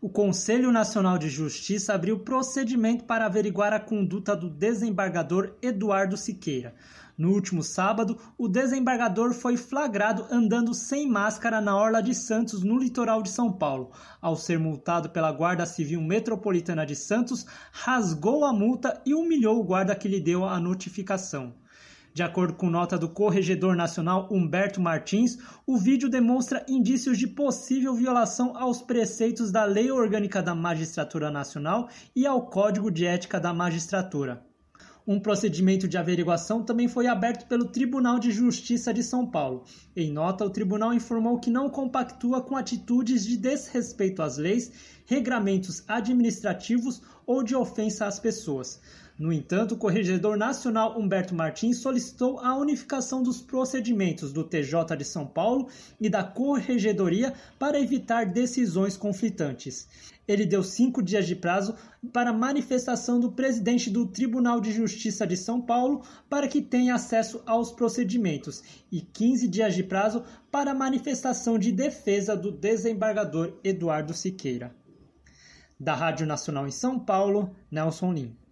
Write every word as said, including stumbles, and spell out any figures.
O Conselho Nacional de Justiça abriu procedimento para averiguar a conduta do desembargador Eduardo Siqueira. No último sábado, o desembargador foi flagrado andando sem máscara na Orla de Santos, no litoral de São Paulo. Ao ser multado pela Guarda Civil Metropolitana de Santos, rasgou a multa e humilhou o guarda que lhe deu a notificação. De acordo com nota do Corregedor Nacional Humberto Martins, o vídeo demonstra indícios de possível violação aos preceitos da Lei Orgânica da Magistratura Nacional e ao Código de Ética da Magistratura. Um procedimento de averiguação também foi aberto pelo Tribunal de Justiça de São Paulo. Em nota, o tribunal informou que não compactua com atitudes de desrespeito às leis, regramentos administrativos ou de ofensa às pessoas. No entanto, o Corregedor Nacional Humberto Martins solicitou a unificação dos procedimentos do T J de São Paulo e da Corregedoria para evitar decisões conflitantes. Ele deu cinco dias de prazo para manifestação do presidente do Tribunal de Justiça de São Paulo para que tenha acesso aos procedimentos e quinze dias de prazo para manifestação de defesa do desembargador Eduardo Siqueira. Da Rádio Nacional em São Paulo, Nelson Lim.